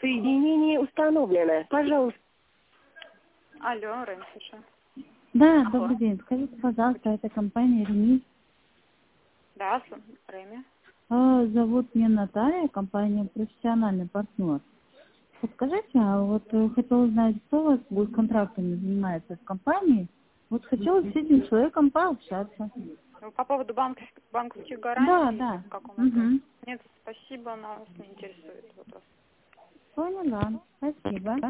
Соединение установлено. Пожалуйста. Алло, Рэм, слушаю. Да, Алло. добрый день. Скажите, пожалуйста, это компания «Ремис». Да, Рэме. Зовут меня Наталья, компания «Профессиональный партнер». Подскажите, а вот хотела узнать, кто у вас будет контрактами занимается в компании. Вот хотела с этим человеком пообщаться. По поводу банковских гарантий? Да. В каком Угу. Нет, спасибо, нас не интересует вопрос. Поняла. Спасибо.